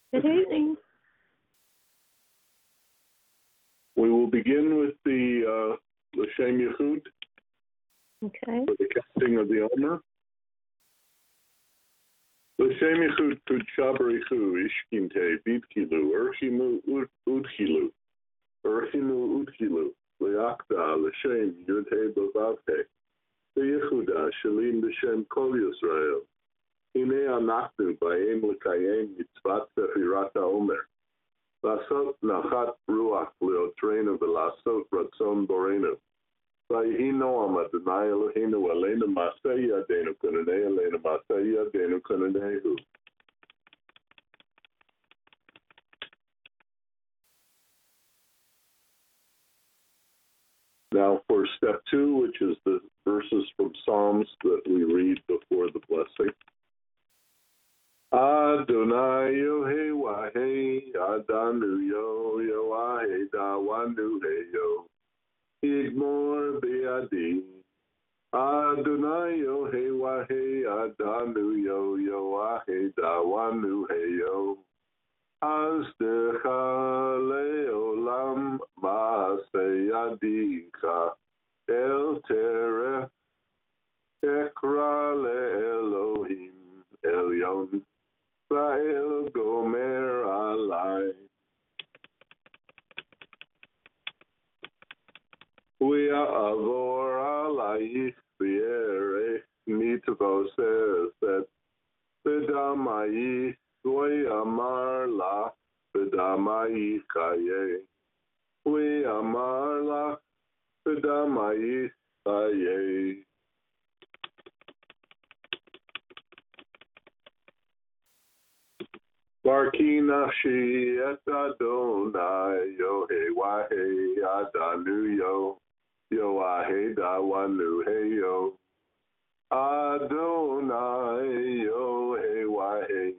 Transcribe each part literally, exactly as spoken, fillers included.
Good evening. We will begin with the uh, L'Shem Yichud, Okay. for the counting of the Omer. L'Shem Yichud Kudsha Barichu Ishkinte Bidkilu Urchimu Udchilu Urchimu Udchilu Leakda L'Shem Yudhe Bavavhe Yehuda Shalim B'Shem Kol Yisrael Hine Anachnu Ba'em L'Kayem Mitzvat Sefirat HaOmer Lasot Nachat Ruach Leotreinu V'Lasot Ratzon Borenu Vayhi Noam Adonai Eloheinu Aleinu Masei Yadeinu Kunanei Aleinu Masei Yadeinu Kunanehu. Now for step two, which is the verses from Psalms that we read before the blessing. Adonai Yohe Wahe Adanu Yo Yo Wahe Dawanu He Yo Igmor Be'adi Adonai Yohe Wahe Adanu Yo Yo Wahe Dawanu He Yo Azdecha Leolam Maaseh Yadika El Terech Ekra LeElohim Elyon Va'el Gomer Alai We avor alayich v'yerech mitvoseh et v'damayich we amar lach v'damayich chayei we amar lach v'damayich chayei. Barki nafshi et Adonai Yohe Wahe Adanu Yo Yo Wahe Dawanu He Yo Adonai Yohe Wahe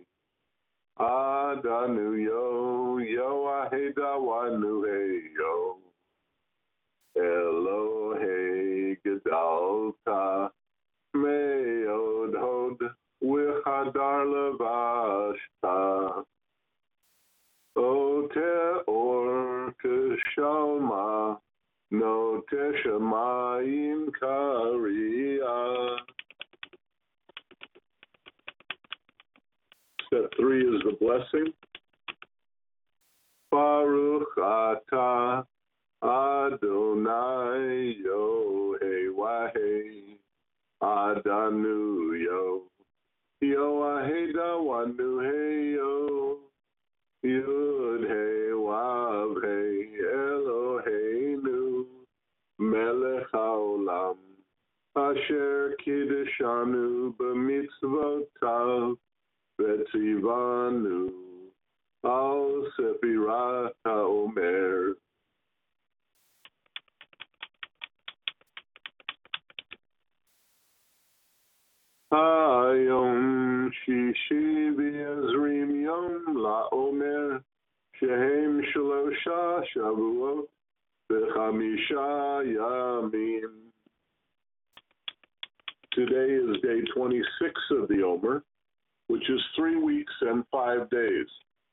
Adanu Yo Yo Wahe Dawanu He Yo Elohe Gedalta Meod Hod Wichadar Levashta O Teor Keshalma No Teshamayim Kariya. Step three is the blessing. Baruch Atah Adonai Yohe Wahe Adanu Yo Yo Wahe Dawanu He Yo Yud He Wav He Eloheinu Melech HaOlam Asher Kiddeshanu B'mitzvotav V'tzivanu Al Sefirat HaOmer. Hayom Shishi V'Yazrim Yom LaOmer Shehem Shalosha Shavuot V'Chamisha Yamim. Today is day twenty-six of the Omer, which is three weeks and five days.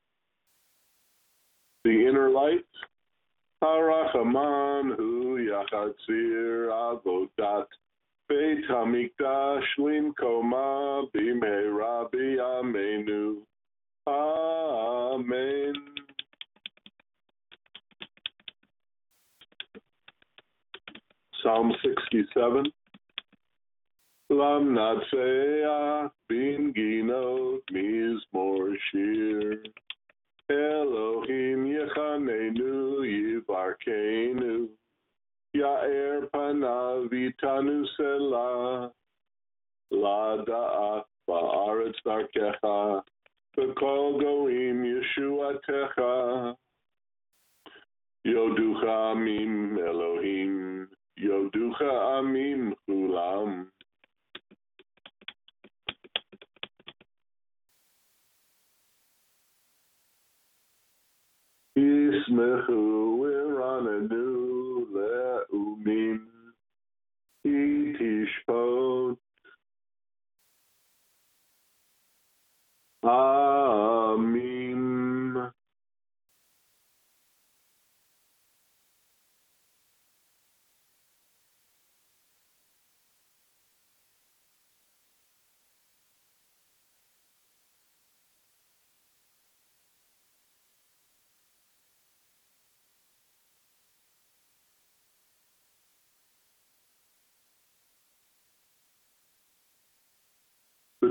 The inner light, Harachaman Hu Yachatzir Avodat Beit HaMikdash Limkoma Bimheira B'Yameinu. Amen. Psalm sixty-seven. Lam Natseach Bin Ginot Mizmor Shir Elohim Yechanenu Yivarkenu Ya'er Panav Itanu Selah La Da'at Ba'aretz Darkecha V'kol Goim Yeshuatecha Yoducha Amim Elohim Yoducha Amim Chulam. Yismechu Iranenu Le'umim Itishpot. Amen.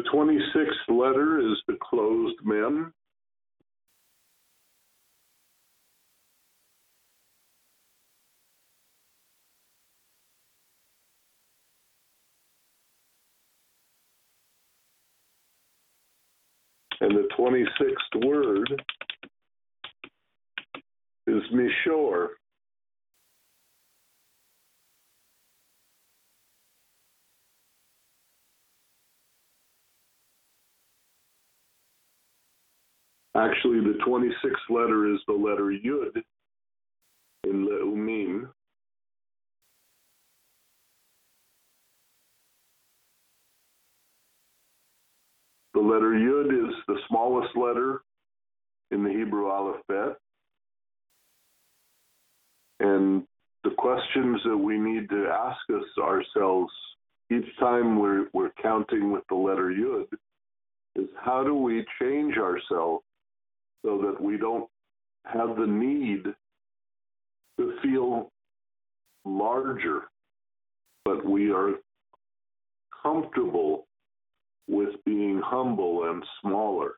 twenty-sixth letter is the closed mem. And the twenty-sixth word is Mishor. Actually, the twenty-sixth letter is the letter Yud in Leumim. The letter Yud is the smallest letter in the Hebrew alphabet. And the questions that we need to ask us ourselves each time we're, we're counting with the letter Yud is, how do we change ourselves so that we don't have the need to feel larger, but we are comfortable with being humble and smaller.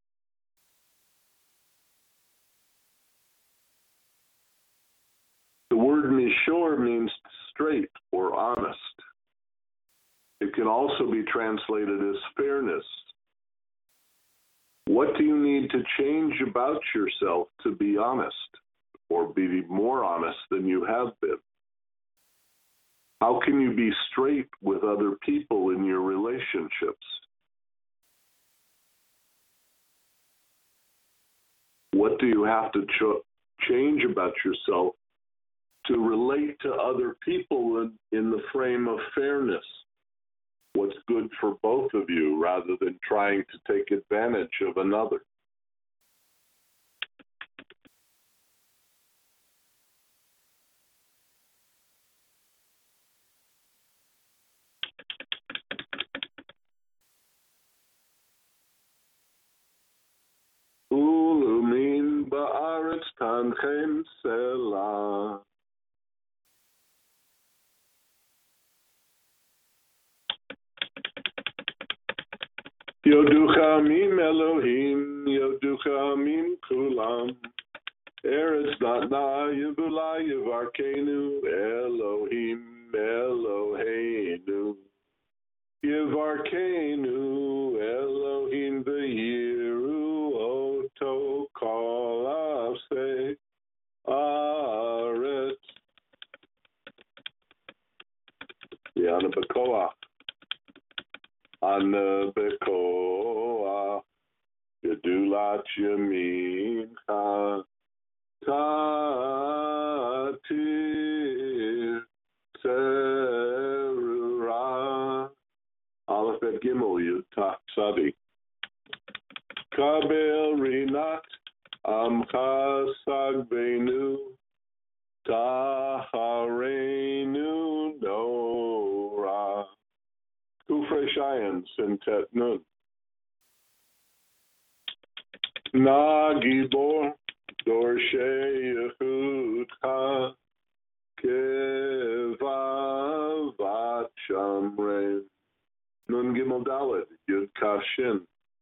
The word Mishor means straight or honest. It can also be translated as fairness. What do you need to change about yourself to be honest, or be more honest than you have been? How can you be straight with other people in your relationships? What do you have to ch- change about yourself to relate to other people in, in the frame of fairness? What's good for both of you rather than trying to take advantage of another? Ulumin ba'aretz tanchem selah. Yoducha mim Elohim, Yoducha mim kulam. Eretz natna yivula yivarkenu, Elohim Eloheinu. Yivarkenu, Elohim v'yiru oto kol aseh aretz. Yana b'koach. Ana bekoach, Yedulat Yamincha, Tatir Serura. Aleph Bet Gimel Yud Taf Tzadi. Kabel Rinat Amcha Sagbenu, Taharenu Nora. Kufrei Shayan Sintet Nun. Na Gibor Dorshe Yehudcha Kevavat Shamre. Nun Gimel Dalet Yud Kashin.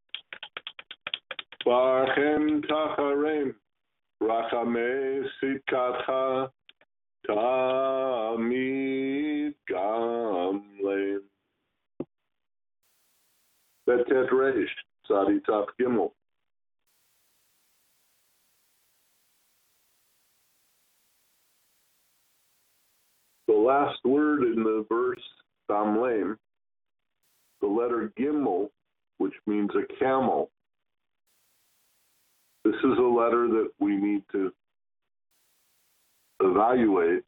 Barchem Tacharem Rachame Sitkatcha Tamid Gamleim. Betet Reish, Tzadi Taf Gimel. The last word in the verse, Tamleim, the letter Gimel, which means a camel. This is a letter that we need to evaluate,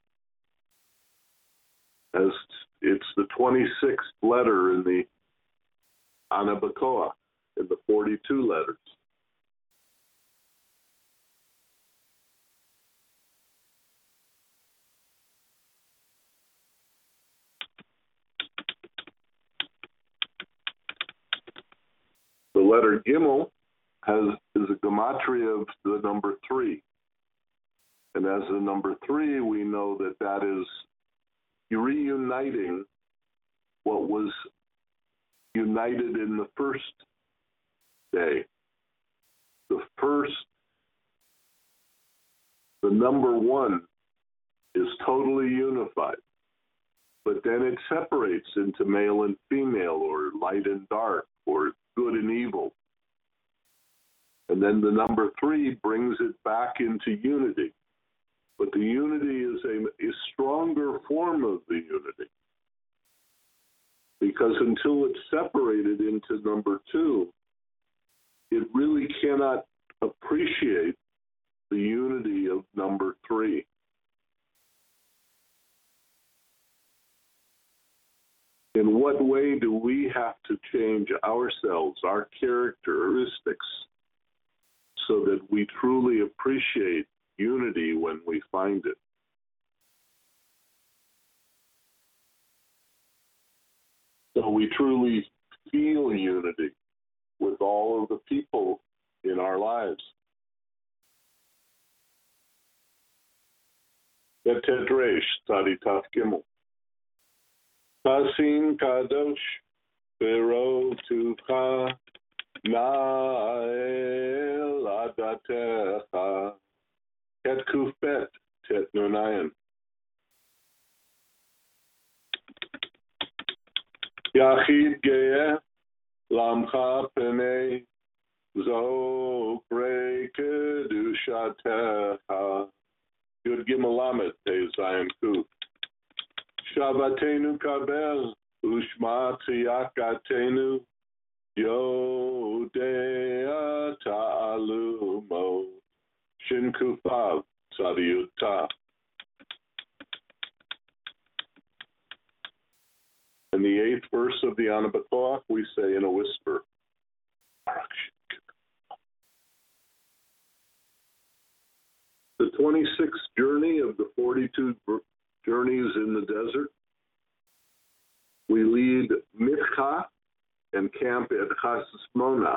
as it's the twenty-sixth letter in the Ana Bekoach, in the forty-two letters. The letter Gimel has is a gematria of the number three. And as the number three, we know that that is reuniting what was united in the first day. The first, the number one, is totally unified, but then it separates into male and female, or light and dark, or good and evil. And then the number three brings it back into unity. But the unity is a, a stronger form of the unity, because until it's separated into number two, it really cannot appreciate the unity of number three. In what way do we have to change ourselves, our characteristics, so that we truly appreciate unity when we find it? So we truly feel unity with all of the people in our lives. Tetet Reish, Tzadi Taf Gimel. Tasin Kadosh, Bero Tucha, Na'el Adatecha, Tet Kufbet, Tet Nunayan. Yachid Ge'eh, Lamcha Penei, Zokre Kedushatecha, Yud Gimel Lamed, Tei Zayin Kuf. Shabbatenu Kabel, Ushma Tziyakatenu, Yodea Ta'alumo, Shin Kufav, Tzadiyuta. In the eighth verse of the Ana B'Koach, we say in a whisper, the twenty-sixth journey of the forty-two journeys in the desert, we lead Mitcha and camp at Hashmona.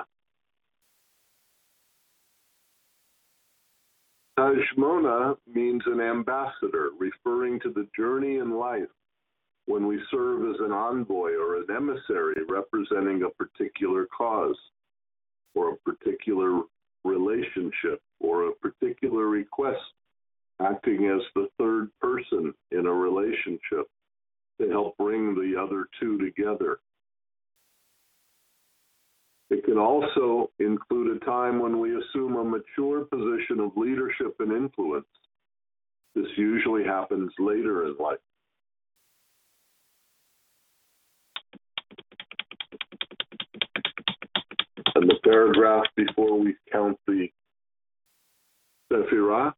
Hashmona means an ambassador, referring to the journey in life when we serve as an envoy or an emissary representing a particular cause or a particular relationship or a particular request, acting as the third person in a relationship to help bring the other two together. It can also include a time when we assume a mature position of leadership and influence. This usually happens later in life. And the paragraph before we count the Sephirah,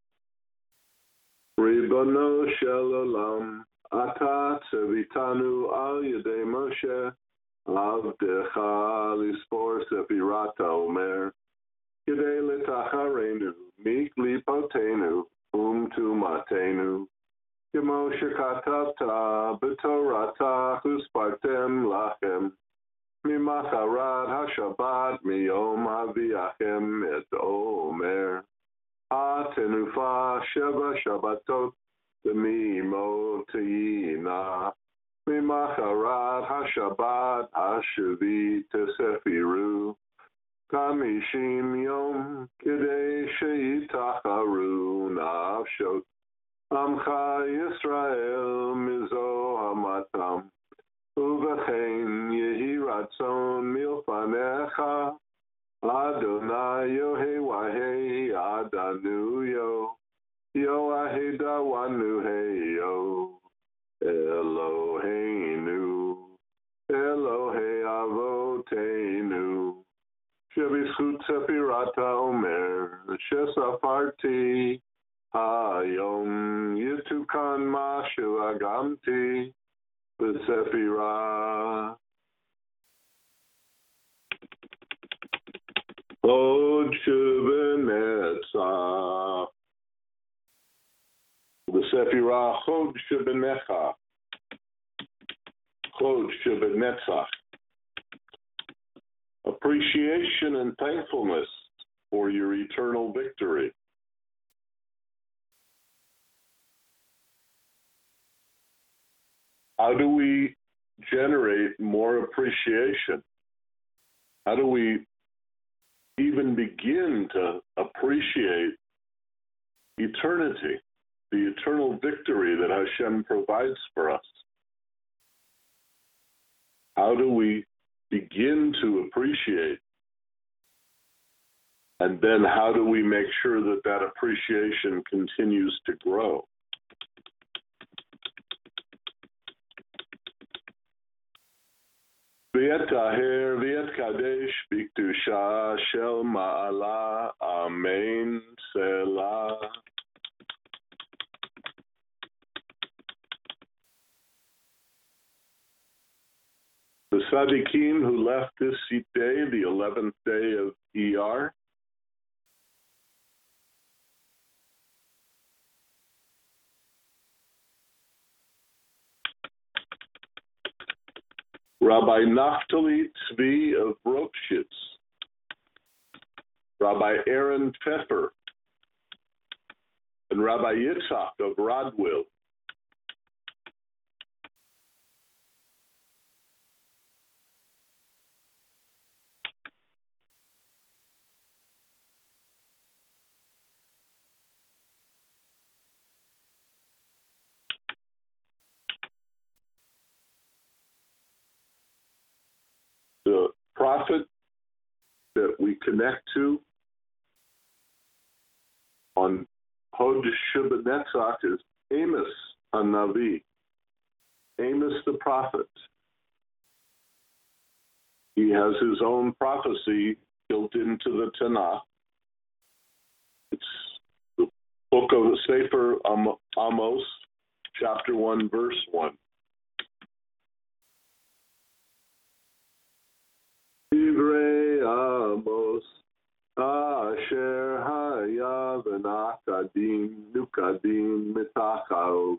Ribono shel olam, ata tzevitanu al yedei Moshe, avdecha lispor Sephirata omer, kidei letacharenu, miklipotenu, umtumatenu, kemo shekatavta b'torata uspartem lachem, mimacharat hashabbat miyom aviachem et omer. Atenufa Sheva Shabbatot Demimotina Mimacharat HaShabbat Hashavi Tesefiru Kamishim Yom Kidei Sheitacharu Nafshot Amcha Yisrael Mizo Hamatam Uvechein Yehi Ratzon Milfanecha Adonai Yohei Wahei Adanu Yo Yoahei Dawanu Hey Yo Eloheinu Elohei Avotenu Shebizchut Sephirata Omer Shesafarti Hayom Yitukan Mashu Agamti B'Sephirah Chod Shebenetzach. The Sephirah Chod Shebenecha. Chod Shebenetzach. Appreciation and thankfulness for your eternal victory. How do we generate more appreciation? How do we even begin to appreciate eternity, the eternal victory that Hashem provides for us? How do we begin to appreciate? And then how do we make sure that that appreciation continues to grow? V'et taher v'et kadesh b'kedusha shel ma'ala, amen, selah. The tzaddikim who left this day, the eleventh day of Iyar, Rabbi Naftali Tzvi of Ropshitz, Rabbi Aaron Pfeffer, and Rabbi Yitzhak of Rodwell. The prophet that we connect to on Hod Shabbat is Amos HaNavi, Amos the prophet. He has his own prophecy built into the Tanakh. It's the book of the Sefer Amos, chapter one, verse one. Divrei Amos, asher haya v'nakadim nukadim mitachal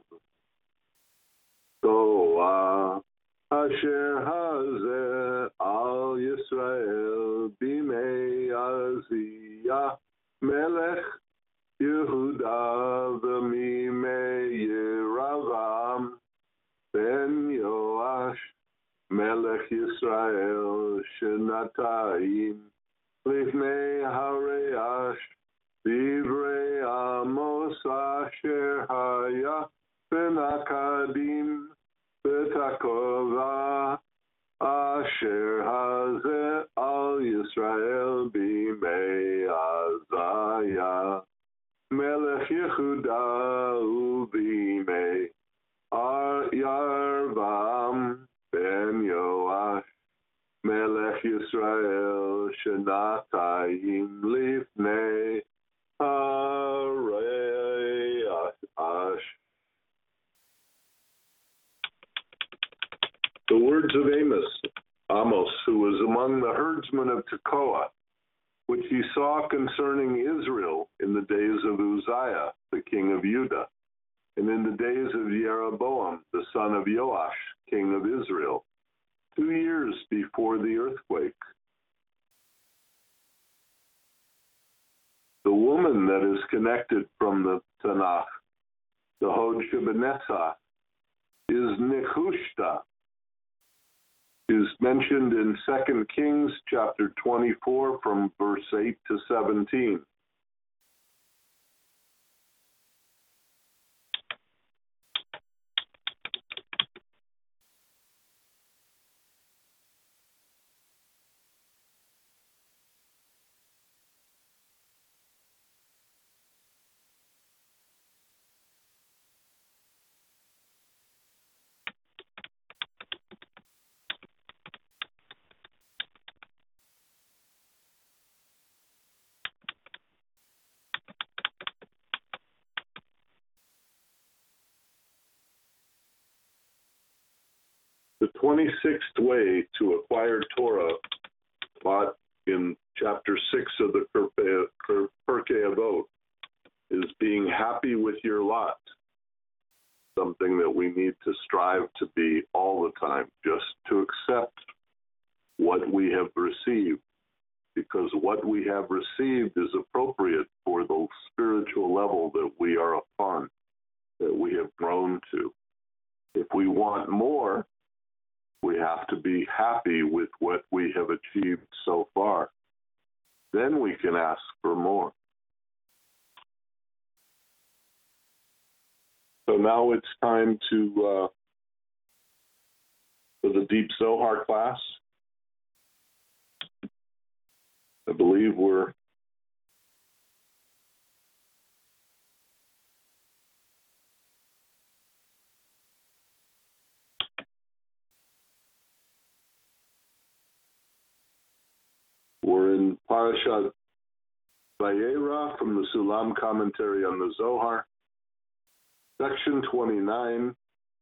Toa, asher hazeh al Yisrael bimei Aziyah melech Yehuda v'mimei Yeravam ben Yoash Melech Yisrael Shenatayim Lifnei Hareyash Divrei Amos Asher Haya Benakadim Betakova Asher Hazeh Al Yisrael Bimei Azaya Melech Yehuda Ubimei Ar Yarvam Ben Yoash Melech Yisrael Shenatayim Lifnei Hareyash. The words of Amos, Amos, who was among the herdsmen of Tekoa, which he saw concerning Israel in the days of Uzziah, the king of Judah, and in the days of Jeroboam, the son of Joash, king of Israel, two years before the earthquake. The woman that is connected from the Tanakh, the Hod Shabbat, is Nehushta, is mentioned in Second Kings chapter twenty-four from verse eight to seventeen. The twenty-sixth way to acquire Torah, taught in chapter six of the Pirkei Avot, is being happy with your lot, something that we need to strive to be all the time, just to accept what we have received, because what we have received is appropriate for the spiritual level that we are upon, that we have grown to. If we want more, happy with what we have achieved so far. Then we can ask for more. So now it's time to uh, for the Deep Zohar class. I believe we're we're in Parashat Vayera from the Sulam commentary on the Zohar, section twenty-nine.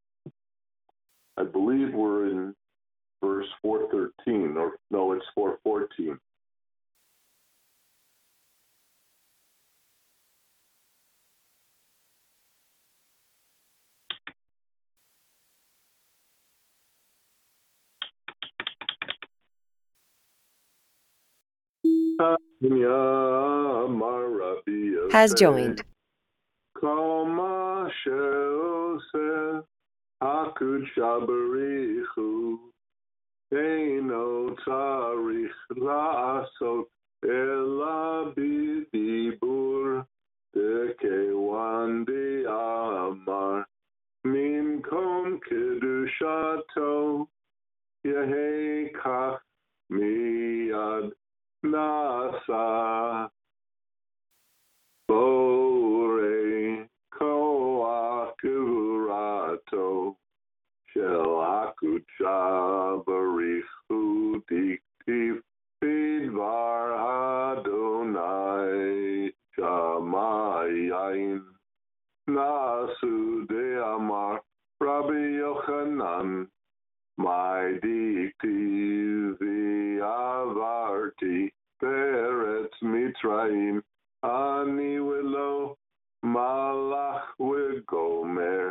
I believe we're in verse four thirteen, or no, it's four fourteen. Has joined. Kama she'oseh hakudsha barichu eino tzarich la'asot ela b'dibur dekewan di'amar mimkom kedushato yehi kach miyad nasa Borei koach gevurato shel hakudsha barichu diktiv bidvar Adonai shamayayin nasu de'amar Rabbi Yochanan my diktiv avarti beretz Mitzrayim Ani willow malach wigomer.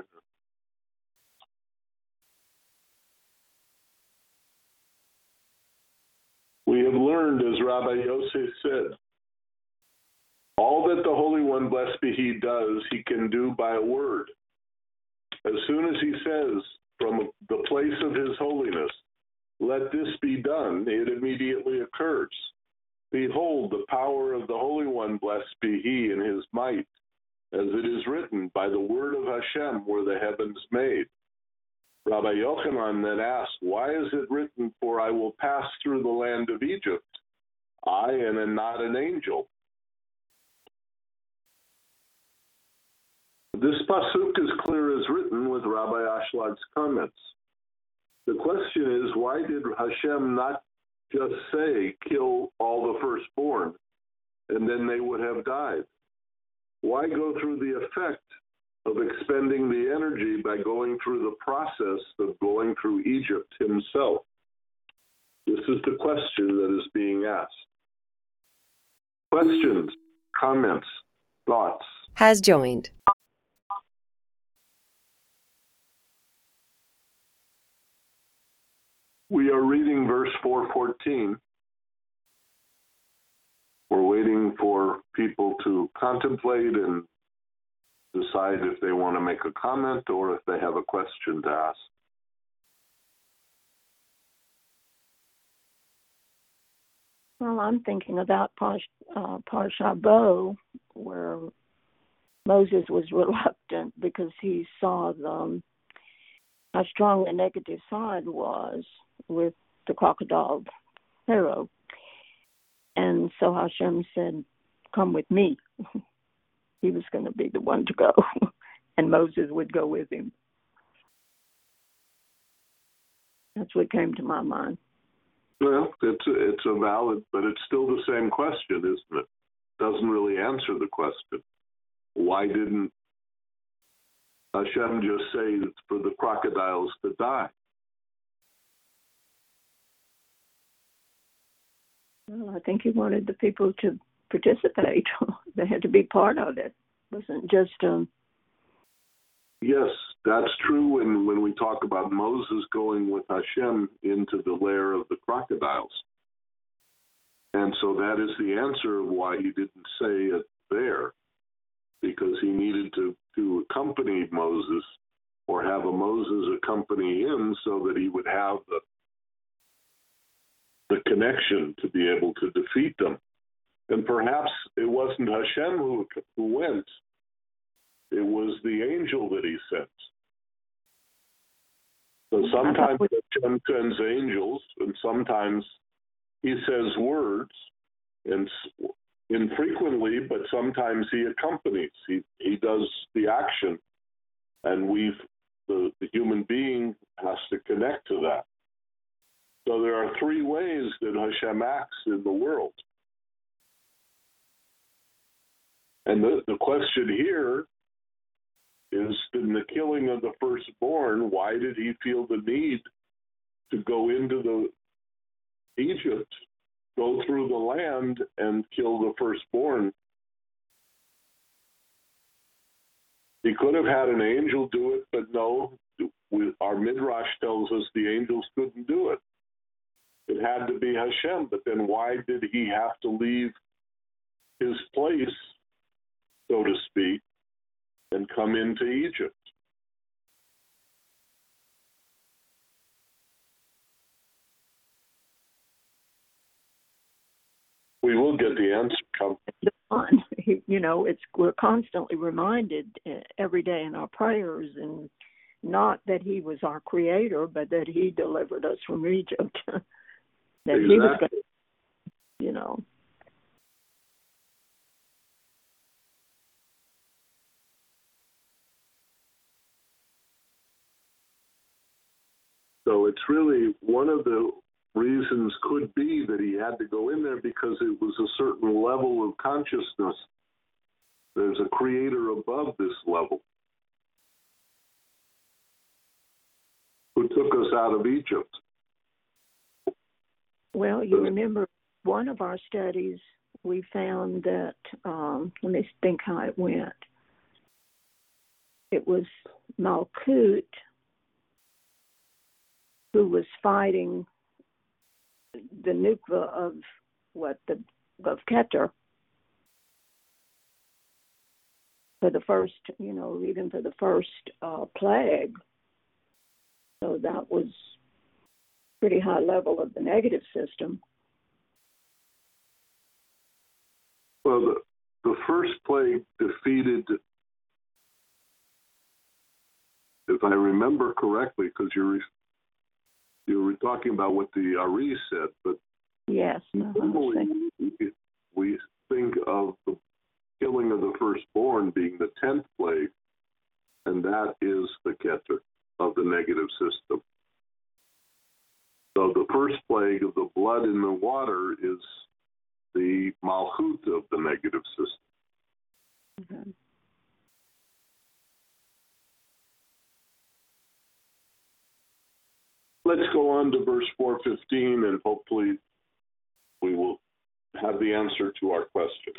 We have learned, as Rabbi Yosef said, all that the Holy One, blessed be He, does, He can do by a word. As soon as He says, from the place of His holiness, let this be done, it immediately occurs. Behold, the power of the Holy One, blessed be He, in His might, as it is written, by the word of Hashem were the heavens made. Rabbi Yochanan then asked, why is it written, for I will pass through the land of Egypt? I am not an angel. This pasuk is clear as written with Rabbi Ashlad's comments. The question is, why did Hashem not just say, kill all the firstborn, and then they would have died? Why go through the effect of expending the energy by going through the process of going through Egypt himself? This is the question that is being asked. Questions, comments, thoughts? Has joined. We are reading verse four fourteen. We're waiting for people to contemplate and decide if they want to make a comment or if they have a question to ask. Well, I'm thinking about Parsh, uh, Parsha Bo, where Moses was reluctant because he saw the, how strong the negative side was with the crocodile Pharaoh. And so Hashem said, come with me. He was going to be the one to go, and Moses would go with him. That's what came to my mind. Well, it's a, it's a valid, but it's still the same question, isn't it? Doesn't really answer the question. Why didn't Hashem just say it's for the crocodiles to die? Well, I think he wanted the people to participate. They had to be part of it. It wasn't just um Yes, that's true when, when we talk about Moses going with Hashem into the lair of the crocodiles. And so that is the answer of why he didn't say it there, because he needed to, to accompany Moses or have a Moses accompany him so that he would have the the connection to be able to defeat them. And perhaps it wasn't Hashem who, who went. It was the angel that he sent. So sometimes Hashem sends angels, and sometimes he says words, and infrequently, but sometimes he accompanies. He he does the action, and we've the, the human being has to connect to that. So there are three ways that Hashem acts in the world. And the, the question here is, in the killing of the firstborn, why did he feel the need to go into the Egypt, go through the land, and kill the firstborn? He could have had an angel do it, but no, we, our Midrash tells us the angels couldn't do it. It had to be Hashem, but then why did he have to leave his place, so to speak, and come into Egypt? We will get the answer. Come. You know, it's we're constantly reminded every day in our prayers, and not that he was our creator, but that he delivered us from Egypt. that exactly. He was going to, you know. So it's really one of the reasons could be that he had to go in there, because it was a certain level of consciousness. There's a creator above this level who took us out of Egypt. Well, you remember one of our studies, we found that, um, let me think how it went. It was Malkut who was fighting the Nukva of what the of Keter for the first, you know, even for the first uh, plague. So that was pretty high level of the negative system. Well, the, the first plague defeated, if I remember correctly, because you're you were talking about what the Ari said, but yes, normally we, we think of the killing of the firstborn being the tenth plague, and that is the Keter of the negative system. So the first plague of the blood in the water is the Malchut of the negative system. Mm-hmm. Let's go on to verse four fifteen, and hopefully we will have the answer to our question.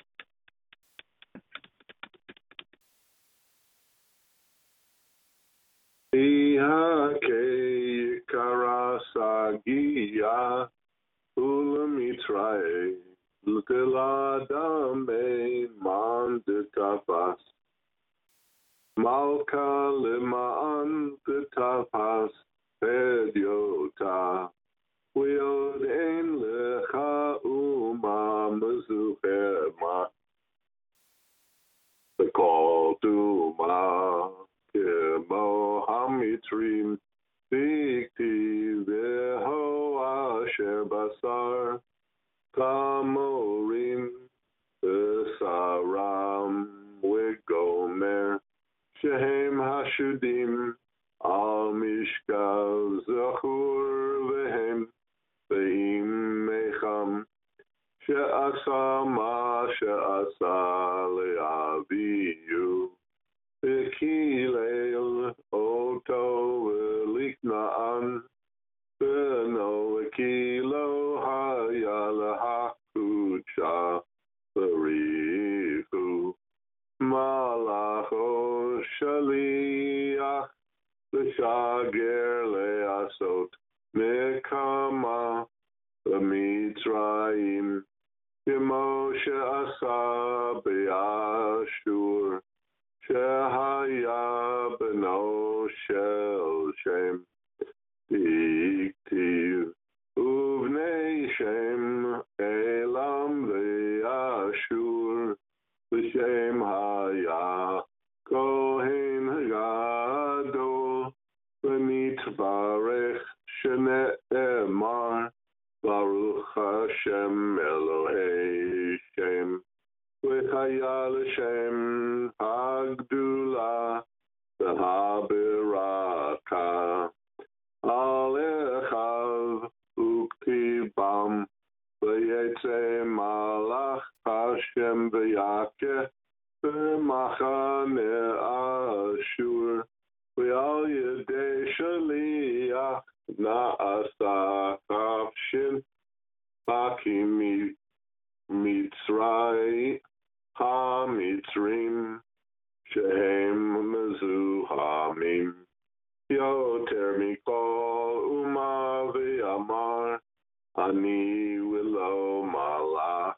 Ihake karasagia ulamitrae luteladame manditapas malka lemaan tapas Pediota, Wiod ein lecha uma mezuchema, the call to ma, kemo hamitrim, dikti veho asher basar, kamorim, besaram, wigomer, shehem hashudim, Al mishkav zachur vehem ve'im mecham she'asa ma she'asa le'aviyu ve'kileil oto ve'likna'an ve'no ve'kilo haya lehakucha ve'rihu malacho shaliach L'shager le'asot mekama b'mitzrayim kemo she'asa be'ashur she'haya b'no shel shem diktiv uvnei Shem Haya Kohen Gadol V'nitvarech Shene'emar Baruch Hashem Elohei Shem V'chaya l'Shem Hagdula V'haberaka Alechav Uktibam V'yetze Malach Hashem V'yakeh V'machane Ashur V'al Yedei Shaliach Na'asa Kavshin Hakim Mitzray HaMitzrim Shehem Mezuhamim Yoter Mikol Uma V'yamar Ani Willow Malach.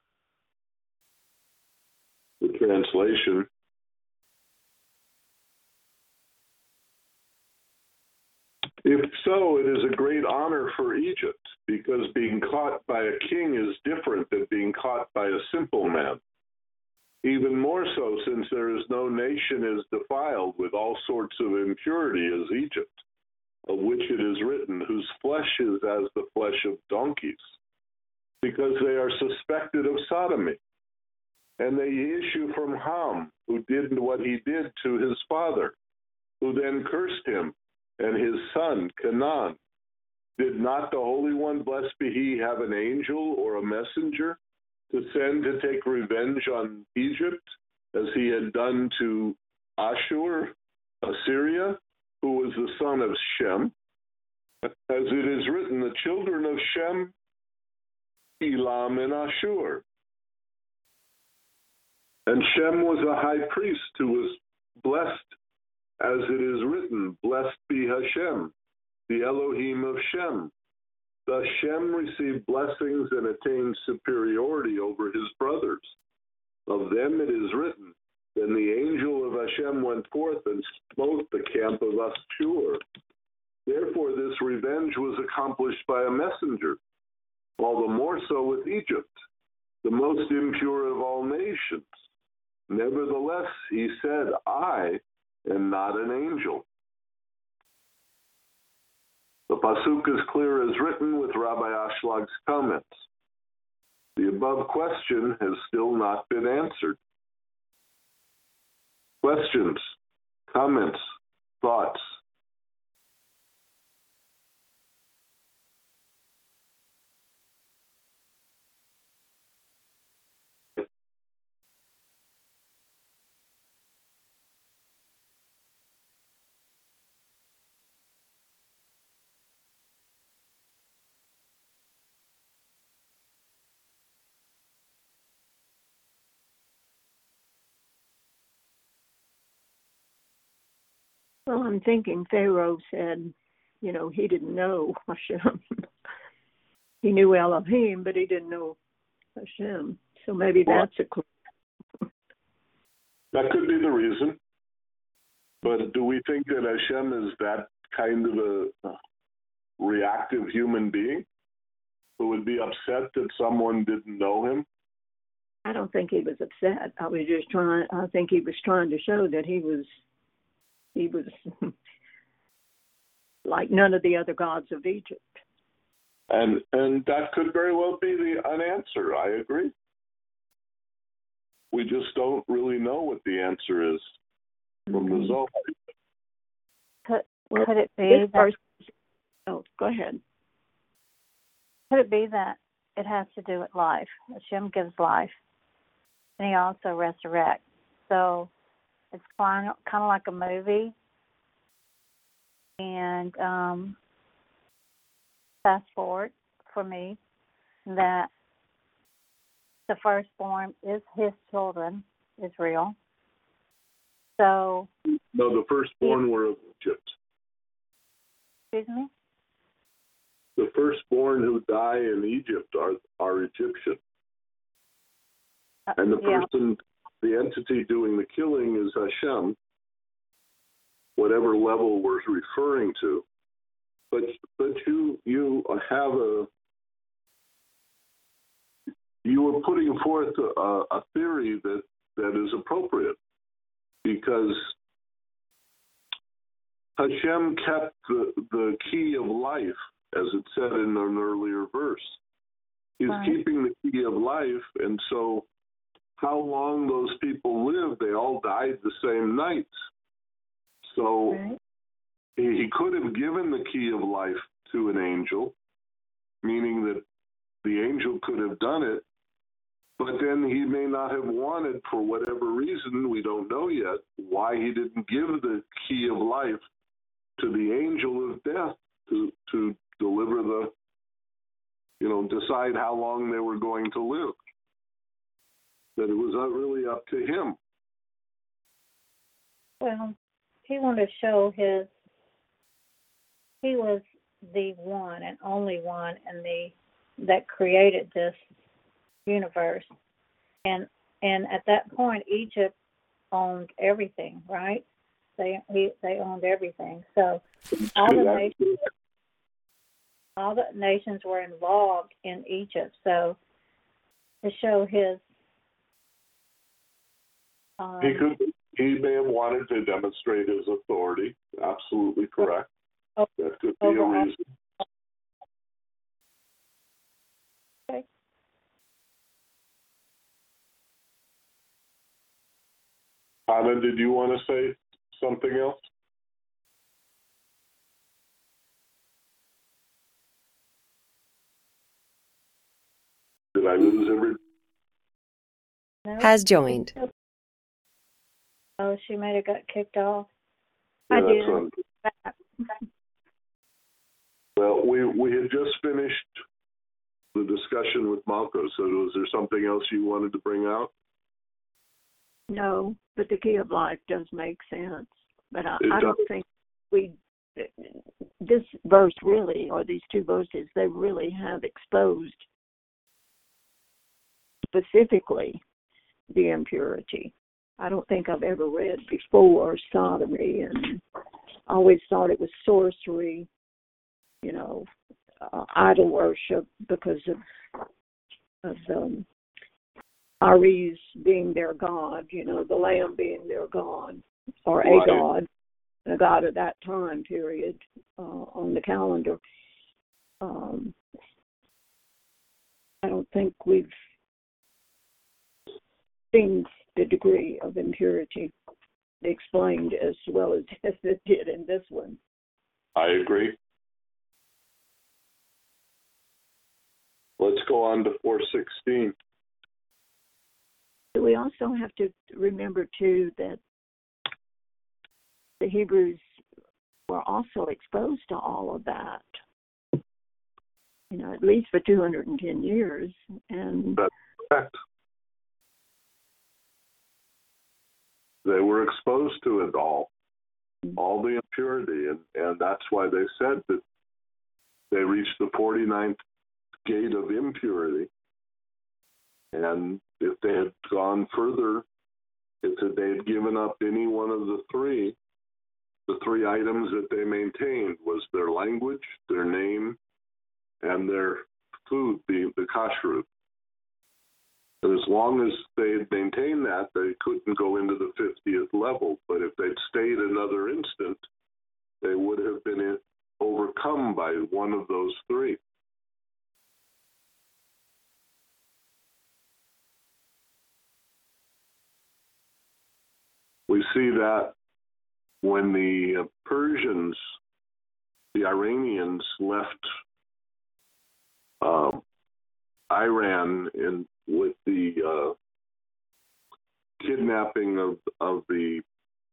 The translation. If so, it is a great honor for Egypt, because being caught by a king is different than being caught by a simple man. Even more so, since there is no nation is defiled with all sorts of impurity as Egypt, of which it is written, whose flesh is as the flesh of donkeys, because they are suspected of sodomy. And they issue from Ham, who did what he did to his father, who then cursed him, and his son, Canaan. Did not the Holy One, blessed be he, have an angel or a messenger to send to take revenge on Egypt, as he had done to Ashur, Assyria, who was the son of Shem? As it is written, the children of Shem, Elam and Ashur. And Shem was a high priest who was blessed, as it is written, blessed be Hashem, the Elohim of Shem. Thus Shem received blessings and attained superiority over his brothers. Of them it is written, then the angel of Hashem went forth and smote the camp of Ashur. Therefore this revenge was accomplished by a messenger, all the more so with Egypt, the most impure of all nations. Nevertheless, he said, I am not an angel. The pasuk is clear as written with Rabbi Ashлаг's comments. The above question has still not been answered. Questions, comments, thoughts? Well, I'm thinking Pharaoh said, you know, he didn't know Hashem. He knew Elohim, but he didn't know Hashem. So maybe Well, that's a clue. That could be the reason. But do we think that Hashem is that kind of a reactive human being who would be upset that someone didn't know him? I don't think he was upset. I was just trying, I think he was trying to show that he was, he was like none of the other gods of Egypt. And and that could very well be the an answer. I agree. We just don't really know what the answer is from the Zohar. Could, Well, could it be this that, verse, oh, go ahead. could it be that it has to do with life? Hashem gives life, and he also resurrects. So it's kind of, kind of like a movie. And um, fast forward for me, that the firstborn is his children, Israel. So, No, the firstborn were of Egypt. excuse me? The firstborn who die in Egypt are, are Egyptian. Uh, And the yeah. person, the entity doing the killing is Hashem, whatever level we're referring to. But but you you have a you were putting forth a, a theory that, that is appropriate. because Hashem kept the, the key of life, as it said in an earlier verse. He's right. keeping the key of life, and so how long those people lived, they all died the same night. So right. he, he could have given the key of life to an angel, meaning that the angel could have done it, but then he may not have wanted, for whatever reason, we don't know yet, why he didn't give the key of life to the angel of death to, to deliver the, you know, decide how long they were going to live. That it was not really up to him. Well, he wanted to show his, he was the one and only one in the, that created this universe. And and at that point, Egypt owned everything, right? They he, they owned everything. So all the nations, all the nations were involved in Egypt. So to show his, um, he could he may have wanted to demonstrate his authority. Absolutely correct. Oh, that could be a reason. Okay. Anna, did you want to say something else? Did I lose every? No. Has joined. Oh, she might have got kicked off. Yeah, I did. did. Well, we we had just finished the discussion with Malko, so was there something else you wanted to bring out? No, but the key of life does make sense. But I, It I don't does. think we, this verse really, or these two verses, they really have exposed specifically the impurity. I don't think I've ever read before sodomy, and I always thought it was sorcery, you know, uh, idol worship because of, of um, Ares being their god, you know, the lamb being their god, or Right. a god, a god of that time period uh, on the calendar. Um, I don't think we've seen the degree of impurity explained as well as, as it did in this one. I agree. Let's go on to four sixteen. We also have to remember, too, that the Hebrews were also exposed to all of that, you know, at least for two hundred ten years. And That's correct. They were exposed to it all, all the impurity, and, and that's why they said that they reached the forty-ninth gate of impurity. And if they had gone further, if they had given up any one of the three, the three items that they maintained was their language, their name, and their food, the, the kashrut. And as long as they had maintained that, they couldn't go into the fiftieth level. But if they'd stayed another instant, they would have been overcome by one of those three. We see that when the Persians, the Iranians, left um, Iran in with the uh, kidnapping of of the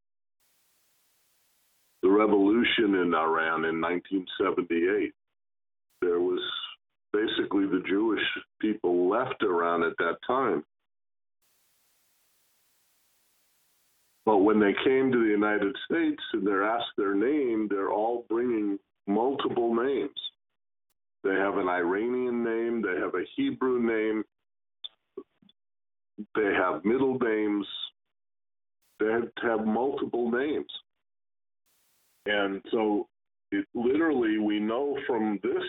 the revolution in Iran in nineteen seventy-eight. There was basically the Jewish people left Iran at that time. But when they came to the United States and they're asked their name, they're all bringing multiple names. They have an Iranian name, they have a Hebrew name, they have middle names, they have, have multiple names. And so it, literally we know from this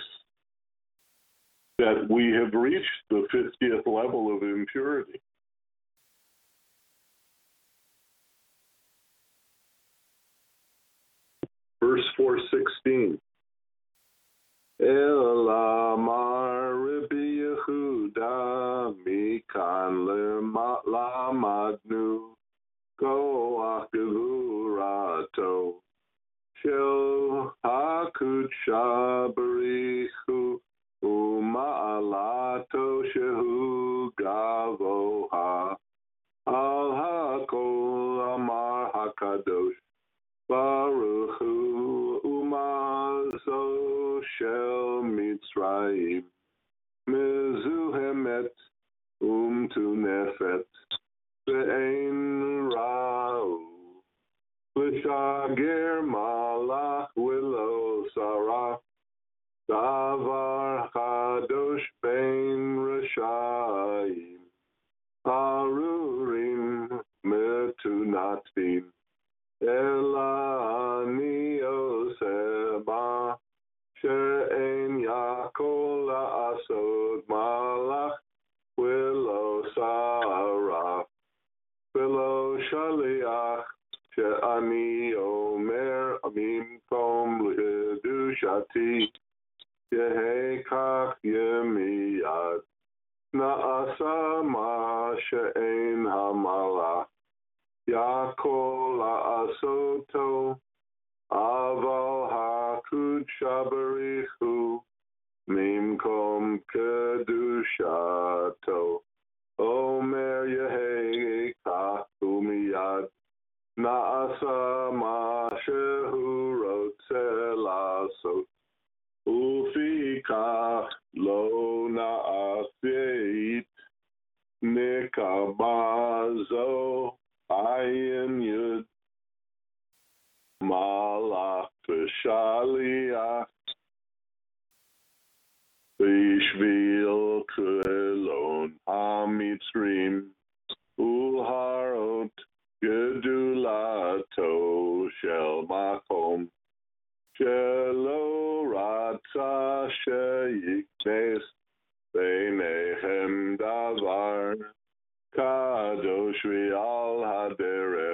that we have reached the fiftieth level of impurity. Verse four sixteen. Elamar Rabbi Yehuda Mikan Lamadnu Koach Gevurato Shel Hakudsha Barichu Uma'alato Shehu Gavoha Al Hakol Amar Hakadosh Baruch Hu Umazo Shel Mitzrayim Mezuhemet Umtunefet Ve'ein Ra'u L'shager Malach Willow Sarah Davar Chadosh Bein Rashayim Arurim Metunatin Ela Ani Osema She'en Yakol La'asod Malach Willow Sarah Willow Shaliach She'ani Omer Mimkom L'Kedushati Yehekach Yemiyad Na'asa Ma She'en Hamalach Yakol La'asoto Aval Hakudsha Barichu Mimkom Kedushato Omer Yehekach Umiyad Na'asa Ma Shehu Rotze La'asot Ufikach Lo Na'aseit Nikabazo Ayin Yud Malach V'Shaliach V'Ishvil Kelon HaMitzrim Ulharot Gedulato Shel Makom Shelo Ratza Sheyiknes Beinehem Davar Kadosh V'Al Haderech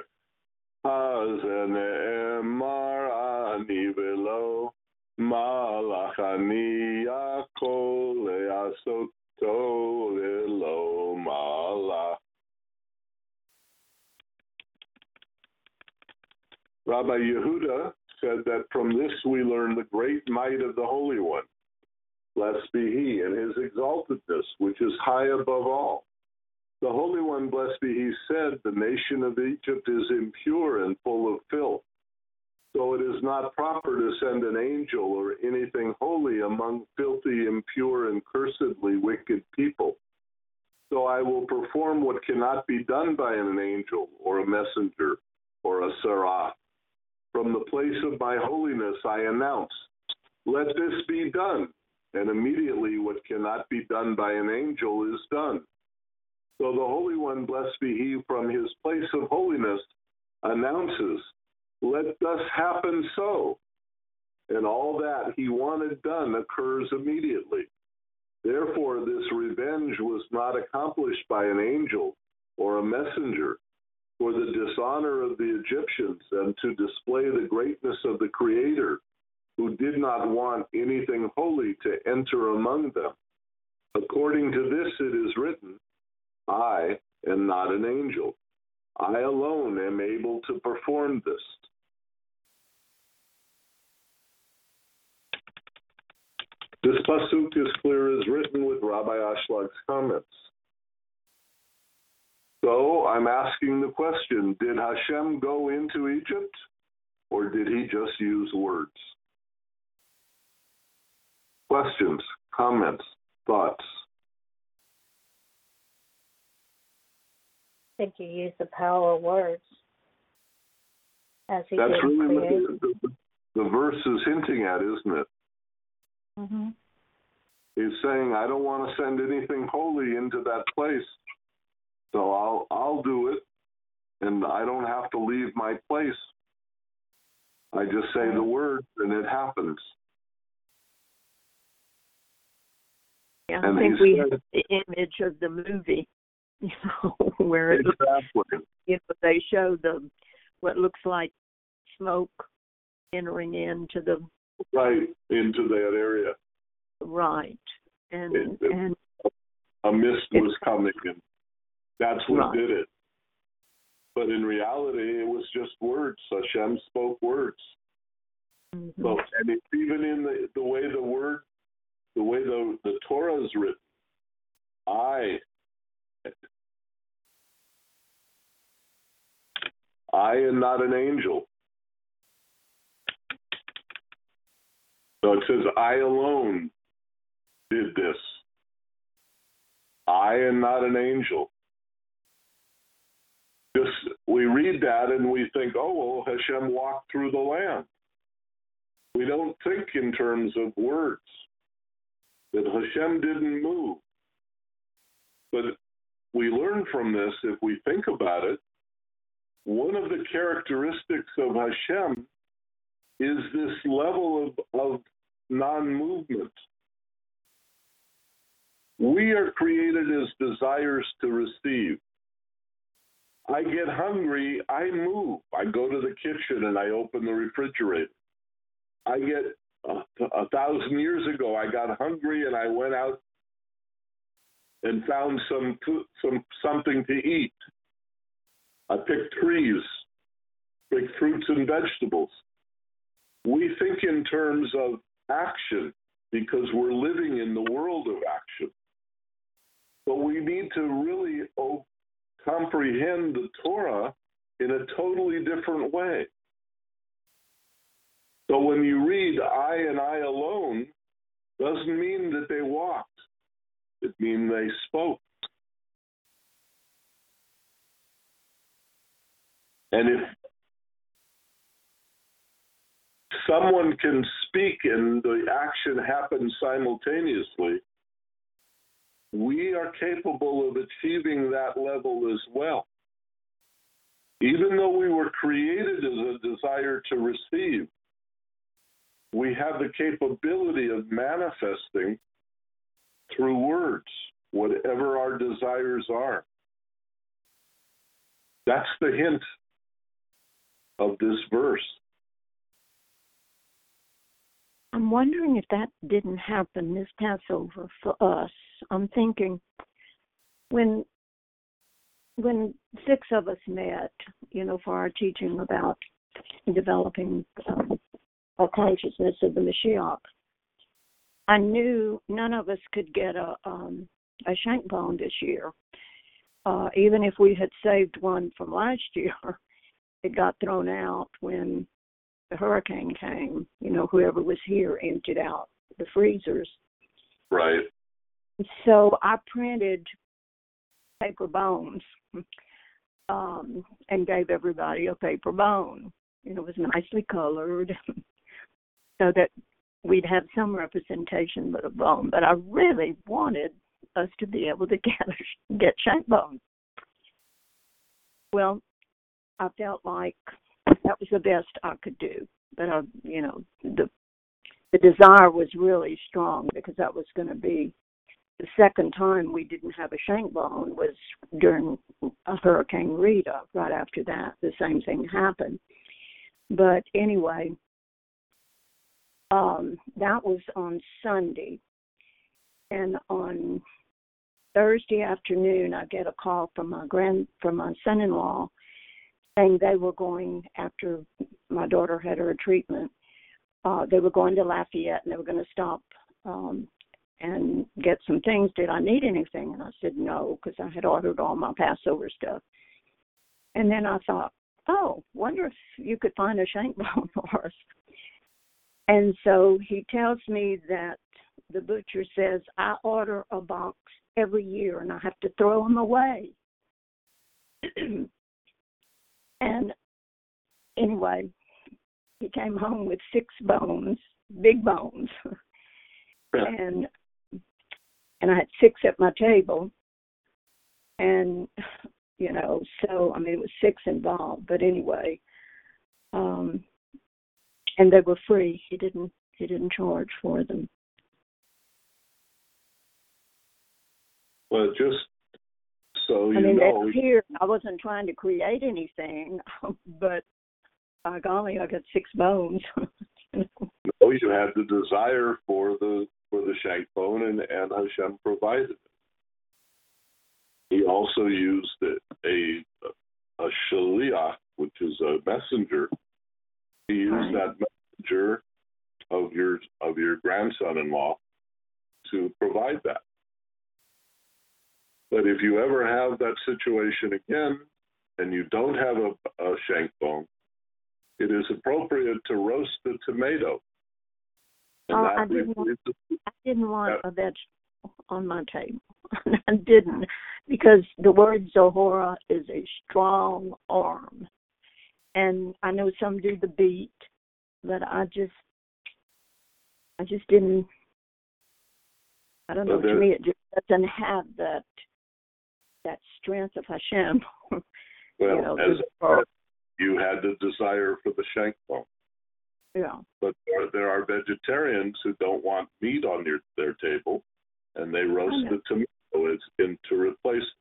Hazene'emar Ani V'Lo Malach Ani Yakol Le'asoto Lilo Malach. Rabbi Yehuda said that from this we learn the great might of the Holy One, blessed be He, and His exaltedness, which is high above all. The Holy One, blessed be He, said, the nation of Egypt is impure and full of filth. So it is not proper to send an angel or anything holy among filthy, impure, and cursedly wicked people. So I will perform what cannot be done by an angel or a messenger or a seraph. From the place of my holiness I announce, let this be done. And immediately what cannot be done by an angel is done. So the Holy One, blessed be He, from His place of holiness announces, let thus happen so. And all that He wanted done occurs immediately. Therefore, this revenge was not accomplished by an angel or a messenger for the dishonor of the Egyptians and to display the greatness of the Creator, who did not want anything holy to enter among them. According to this it is written, I am not an angel. I alone am able to perform this. This pasuk is clear as written with Rabbi Ashlag's comments. So I'm asking the question, did Hashem go into Egypt, or did He just use words? Questions, comments, thoughts? I think you use the power of words. As he That's did really create. what the, the, the verse is hinting at, isn't it? Mm-hmm. He's saying, I don't want to send anything holy into that place, so I'll I'll do it, and I don't have to leave my place. I just say the word, and it happens. Yeah, And I think he we said- have the image of the movie, you know, where it, Exactly. you know, they show the what looks like smoke entering into the right into that area. right, and It, it, and a mist it, was coming, and that's what right. did it. But in reality, it was just words. Hashem spoke words. Mm-hmm. So, and it's even in the, the way the word, the way the, the Torah is written, I, I am not an angel. So it says, I alone did this. I am not an angel. Just, we read that and we think, oh, well, Hashem walked through the land. We don't think in terms of words, that Hashem didn't move. But we learn from this, if we think about it, one of the characteristics of Hashem is this level of, of non-movement. We are created as desires to receive. I get hungry, I move. I go to the kitchen and I open the refrigerator. I get, uh, a thousand years ago, I got hungry and I went out and found some some something to eat. I picked trees, picked fruits and vegetables. We think in terms of action because we're living in the world of action. But we need to really oh, comprehend the Torah in a totally different way. So when you read I and I alone, doesn't mean that they walked. It means they spoke. And if someone can speak and the action happens simultaneously, we are capable of achieving that level as well. Even though we were created as a desire to receive, we have the capability of manifesting through words, whatever our desires are. That's the hint of this verse. I'm wondering if that didn't happen this Passover for us. I'm thinking when when six of us met, you know, for our teaching about developing um, a consciousness of the Mashiach, I knew none of us could get a um, a shank bone this year. Uh, even if we had saved one from last year, it got thrown out when the hurricane came. You know, whoever was here emptied out the freezers. Right. So I printed paper bones um, and gave everybody a paper bone. You know, it was nicely colored so that we'd have some representation but a bone. But I really wanted us to be able to get get shank bones. Well, I felt like that was the best I could do. But, I, you know, the the desire was really strong because that was going to be the second time we didn't have a shank bone was during a Hurricane Rita. Right after that, the same thing happened. But anyway, um, that was on Sunday. And on Thursday afternoon, I get a call from my grand from my son-in-law saying they were going, after my daughter had her treatment, uh, they were going to Lafayette and they were going to stop um, and get some things. Did I need anything? And I said no, because I had ordered all my Passover stuff. And then I thought, oh, wonder if you could find a shank bone for us. And so he tells me that the butcher says I order a box every year and I have to throw them away. And anyway, he came home with six bones, big bones. and and I had six at my table. And, you know, so, I mean, it was six involved. But anyway, um, and they were free. He didn't, he didn't charge for them. Well, just so you I mean, know. that's here. I wasn't trying to create anything, but by golly, I got six bones. No, you had the desire for the for the shank bone, and, and Hashem provided it. He also used a a, a shaliach, which is a messenger. He used Right. that messenger of your of your grandson-in-law to provide that. But if you ever have that situation again, and you don't have a, a shank bone, it is appropriate to roast the tomato. And Oh, that I didn't want- replaces- I didn't want that- a vegetable on my table. I didn't, because the word Zohora is a strong arm. And I know some do the beet, but I just, I just didn't, I don't know, But to there- me it just doesn't have that, that strength of Hashem. well, you know, as the- you had the desire for the shank bone. yeah. But there, there are vegetarians who don't want meat on their, their table, and they roast know. the tomato as in to replace it.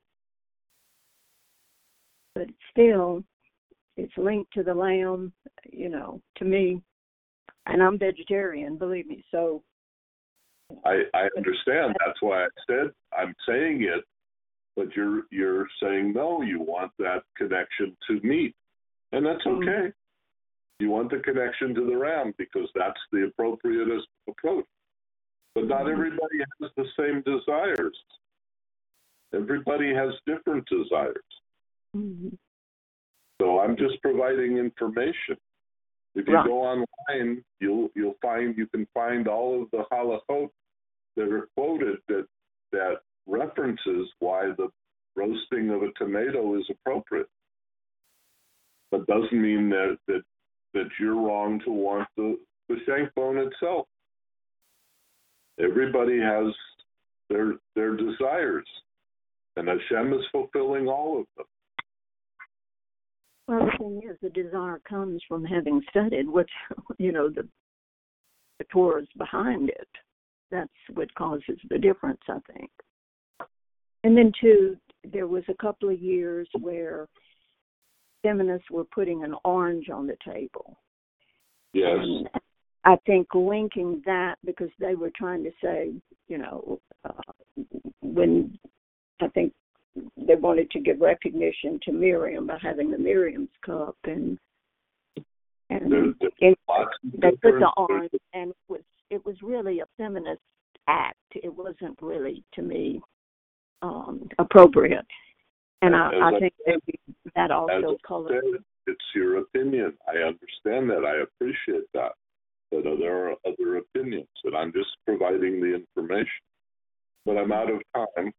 But still, it's linked to the lamb, you know, to me. And I'm vegetarian, believe me. So, I, I understand. That's why I said I'm saying it, but you're you're saying no. You want that connection to meat, and that's Mhm. okay. You want the connection to the ram because that's the appropriate approach. But not Mhm. everybody has the same desires. Everybody has different desires. mhm. So I'm just providing information. If you Right. go online, you'll you'll find you can find all of the halachot that are quoted that that references why the roasting of a tomato is appropriate. But doesn't mean that that, that you're wrong to want the, the shank bone itself. Everybody has their their desires, and Hashem is fulfilling all of them. Well, the thing is, the desire comes from having studied what, you know, the, the Torah's behind it. That's what causes the difference, I think. And then, too, there was a couple of years where feminists were putting an orange on the table. Yes. And I think linking that, because they were trying to say, you know, uh, when I think they wanted to give recognition to Miriam by having the Miriam's cup, and and, There's, there's and lots of they put the different- orange, and it was it was really a feminist act. It wasn't really, to me, um, appropriate. And I, As I I think maybe that As also I colored. said, it's your opinion. I understand that. I appreciate that. But uh, there are other opinions, and I'm just providing the information. But I'm out of time,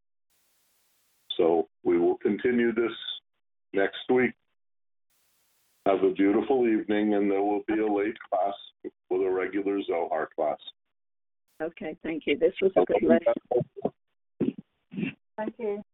so we will continue this next week. Have a beautiful evening, and there will be a late class with a regular Zohar class. Okay, thank you. This was a good lesson. Thank you.